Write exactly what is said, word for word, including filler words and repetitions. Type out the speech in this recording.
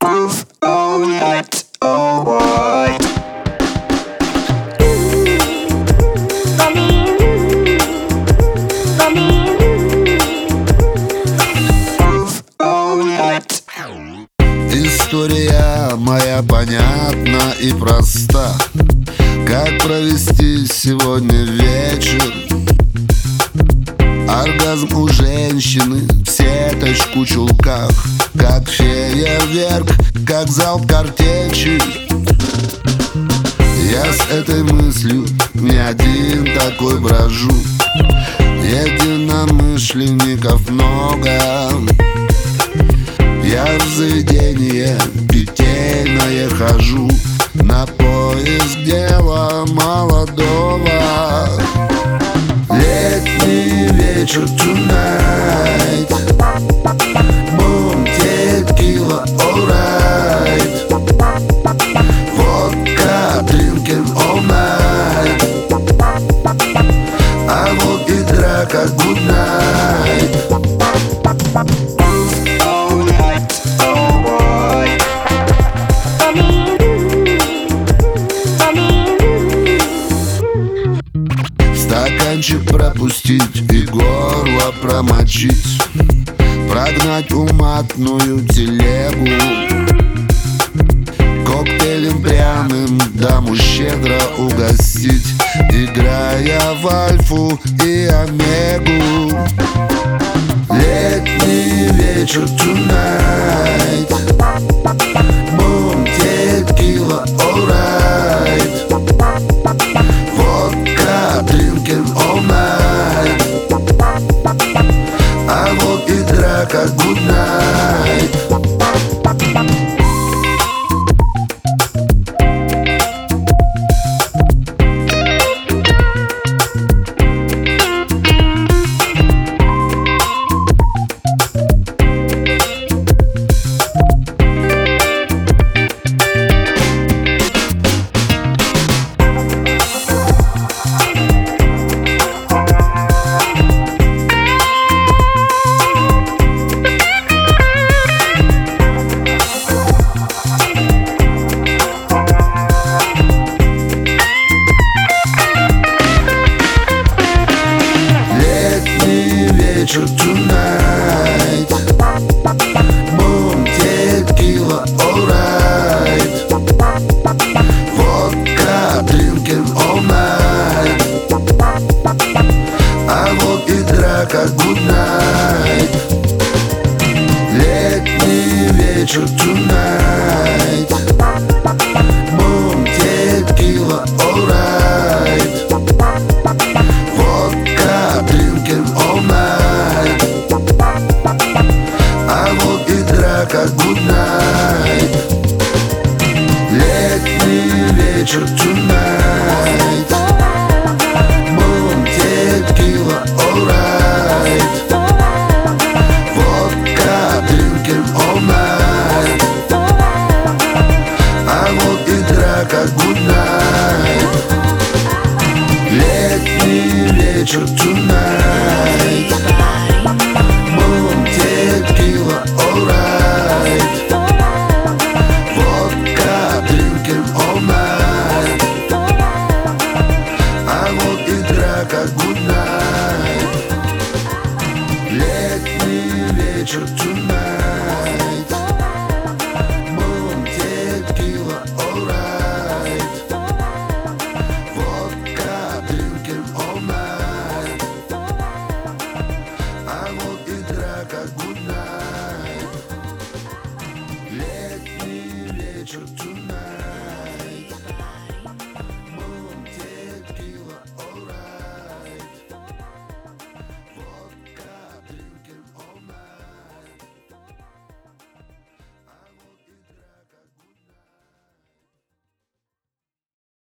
Move all night, alright. Move all night. История моя понятна и проста. Как провести сегодня вечер? Оргазм у женщины в сеточку чулках, как фейерверк, как залп картечи. Я с этой мыслью не один такой брожу. Единомышленников много. Я в заведение питейное хожу на поиск дела молодого. Летний вечер tonight. Бум, текила, alright. Водка, drinking all night. А вот и драка, good night. Стаканчик пропустить и горло промочить, прогнать уматную телегу. Коктейлем пряным даму щедро угостить, играя в альфу и омегу. Летний вечер tonight. Бум, текила, alright. Водка, drinking all night. А вот и драка, good night. Вечер tonight. Бум, текила, alright. Водка, drinking all night. А вот и драка, good night. Летний вечер tonight. Бум, текила, alright. Водка, drinking all night. А вот и драка, good night.